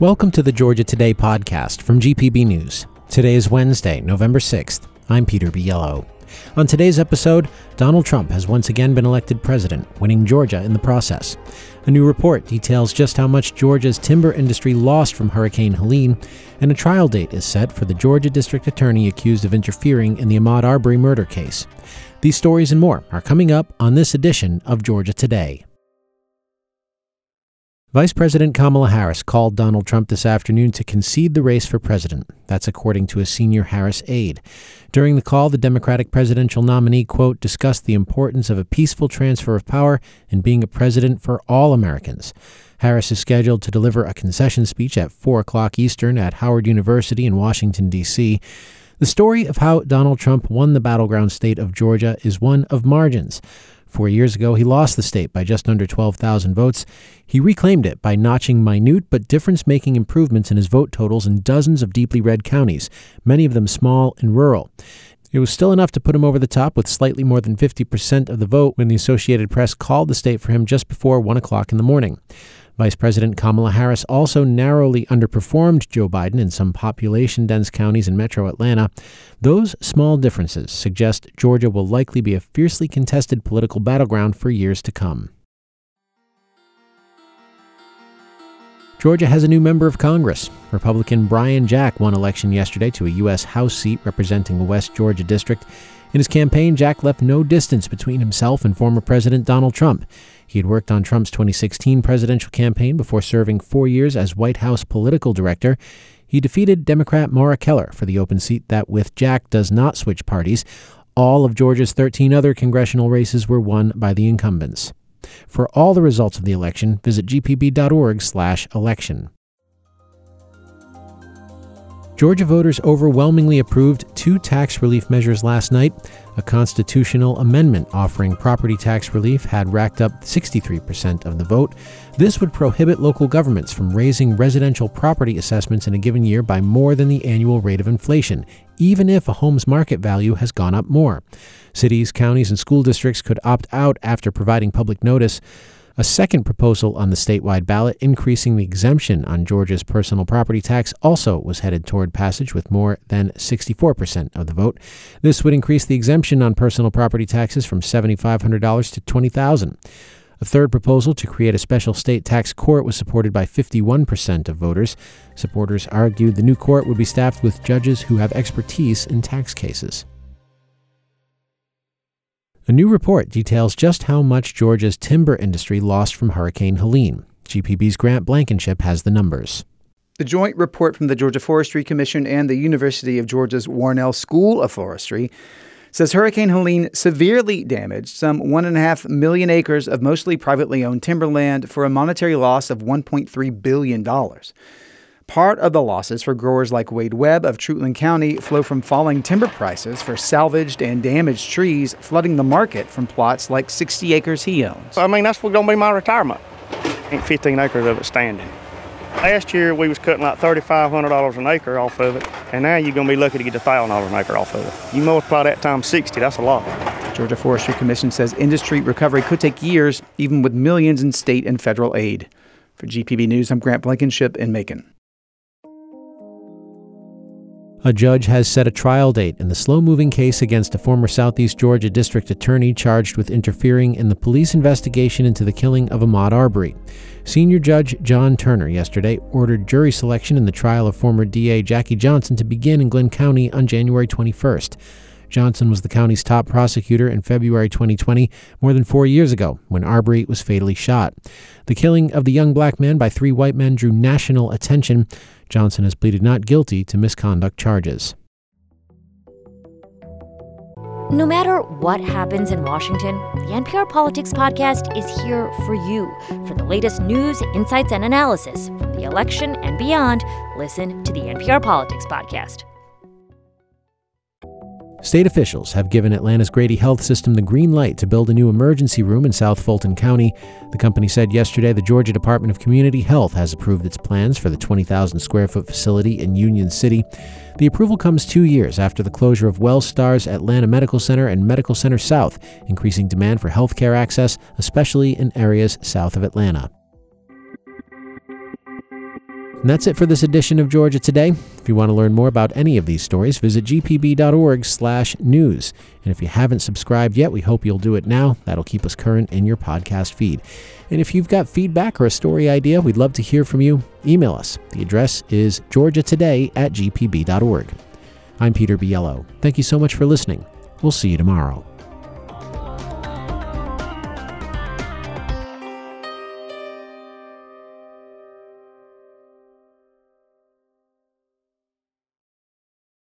Welcome to the Georgia Today podcast from GPB News. Today is Wednesday, November 6th. I'm Peter Biello. On today's episode, Donald Trump has once again been elected president, winning Georgia in the process. A new report details just how much Georgia's timber industry lost from Hurricane Helene, and a trial date is set for the Georgia District Attorney accused of interfering in the Ahmaud Arbery murder case. These stories and more are coming up on this edition of Georgia Today. Vice President Kamala Harris called Donald Trump this afternoon to concede the race for president. That's according to a senior Harris aide. During the call, the Democratic presidential nominee, quote, discussed the importance of a peaceful transfer of power and being a president for all Americans. Harris is scheduled to deliver a concession speech at 4 o'clock Eastern at Howard University in Washington, D.C. The story of how Donald Trump won the battleground state of Georgia is one of margins. 4 years ago, he lost the state by just under 12,000 votes. He reclaimed it by notching minute but difference-making improvements in his vote totals in dozens of deeply red counties, many of them small and rural. It was still enough to put him over the top with slightly more than 50% of the vote when the Associated Press called the state for him just before 1 o'clock in the morning. Vice President Kamala Harris also narrowly underperformed Joe Biden in some population-dense counties in metro Atlanta. Those small differences suggest Georgia will likely be a fiercely contested political battleground for years to come. Georgia has a new member of Congress. Republican Brian Jack won election yesterday to a U.S. House seat representing the West Georgia district. In his campaign, Jack left no distance between himself and former President Donald Trump. He had worked on Trump's 2016 presidential campaign before serving 4 years as White House political director. He defeated Democrat Maura Keller for the open seat that, with Jack, does not switch parties. All of Georgia's 13 other congressional races were won by the incumbents. For all the results of the election, visit gpb.org/election. Georgia voters overwhelmingly approved 2 tax relief measures last night. A constitutional amendment offering property tax relief had racked up 63% of the vote. This would prohibit local governments from raising residential property assessments in a given year by more than the annual rate of inflation, even if a home's market value has gone up more. Cities, counties, and school districts could opt out after providing public notice. A second proposal on the statewide ballot, increasing the exemption on Georgia's personal property tax, also was headed toward passage with more than 64% of the vote. This would increase the exemption on personal property taxes from $7,500 to $20,000. A third proposal to create a special state tax court was supported by 51% of voters. Supporters argued the new court would be staffed with judges who have expertise in tax cases. A new report details just how much Georgia's timber industry lost from Hurricane Helene. GPB's Grant Blankenship has the numbers. The joint report from the Georgia Forestry Commission and the University of Georgia's Warnell School of Forestry says Hurricane Helene severely damaged some 1.5 million acres of mostly privately owned timberland for a monetary loss of $1.3 billion. Part of the losses for growers like Wade Webb of Treutlen County flow from falling timber prices for salvaged and damaged trees, flooding the market from plots like 60 acres he owns. I mean, that's going to be my retirement. Ain't 15 acres of it standing. Last year, we was cutting like $3,500 an acre off of it, and now you're going to be lucky to get $1,000 an acre off of it. You multiply that times 60, that's a lot. Georgia Forestry Commission says industry recovery could take years, even with millions in state and federal aid. For GPB News, I'm Grant Blankenship in Macon. A judge has set a trial date in the slow-moving case against a former Southeast Georgia district attorney charged with interfering in the police investigation into the killing of Ahmaud Arbery. Senior Judge John Turner yesterday ordered jury selection in the trial of former DA Jackie Johnson to begin in Glenn County on January 21st. Johnson was the county's top prosecutor in February 2020, more than 4 years ago, when Arbery was fatally shot. The killing of the young black man by 3 white men drew national attention. Johnson has pleaded not guilty to misconduct charges. No matter what happens in Washington, the NPR Politics Podcast is here for you. For the latest news, insights, and analysis from the election and beyond, listen to the NPR Politics Podcast. State officials have given Atlanta's Grady Health System the green light to build a new emergency room in South Fulton County. The company said yesterday the Georgia Department of Community Health has approved its plans for the 20,000-square-foot facility in Union City. The approval comes 2 years after the closure of WellStar's Atlanta Medical Center and Medical Center South, increasing demand for health care access, especially in areas south of Atlanta. And that's it for this edition of Georgia Today. If you want to learn more about any of these stories, visit gpb.org/news. And if you haven't subscribed yet, we hope you'll do it now. That'll keep us current in your podcast feed. And if you've got feedback or a story idea, we'd love to hear from you. Email us. The address is georgiatoday@gpb.org. I'm Peter Biello. Thank you so much for listening. We'll see you tomorrow.